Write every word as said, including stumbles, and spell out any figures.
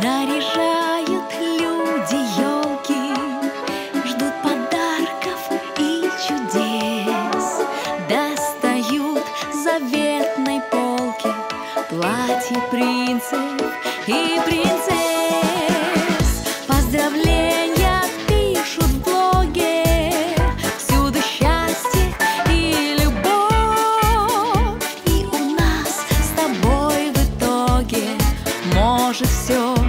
Наряжают люди елки, ждут подарков и чудес, достают с заветной полки платье принцев и принцесс. Поздравления пишут в блоге, всюду счастье и любовь. И у нас с тобой в итоге может все